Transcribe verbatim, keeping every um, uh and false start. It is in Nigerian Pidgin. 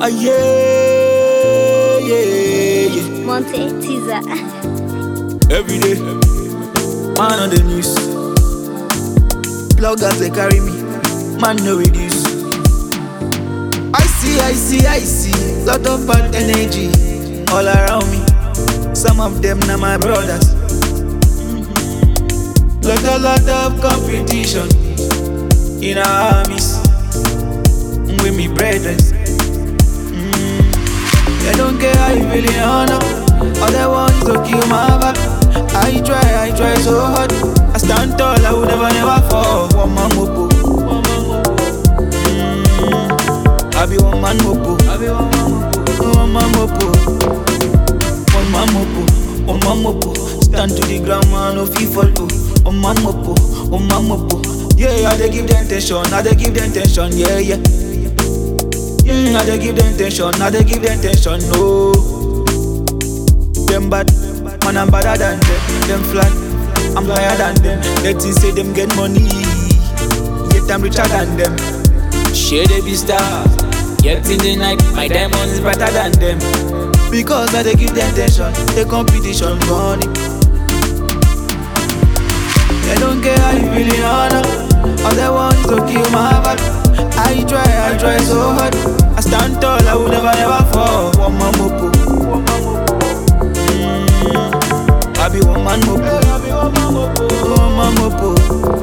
Ah, yeah, yeah, yeah. Monte teaser. Every day, man on the news. Bloggers they carry me, man no reduce. I see, I see, I see, lot of bad energy all around me. Some of them now my brothers. Lot a lot of competition in our armies with me brothers. Mm. They don't care how you feeling or not. All they want is to kill my back. I try, I try so hard. I stand tall, I would never, never fall. One man mopo. Mm. I be one man mopo. I be one man mopo. One man mopo. One man mopo. Stand to the ground, man, no fee fall. One man mopo. One man mopo. Yeah, I dey give them tension. I dey give them tension. Yeah, yeah. Yeah, I dey give them tension. I dey give them tension. No. Them bad, man, I'm better than them. Them flat, I'm higher than them. They think say them get money, yet I'm richer than them. Share they be stars, yet in the night my diamond is brighter than them. Because I dey give them tension, the competition running. They don't care how you feeling or not. All they want is to kill my back. I try, I try so hard. I stand tall, I will never, never fall. One man mopo. I be one man mopo, one man mopo.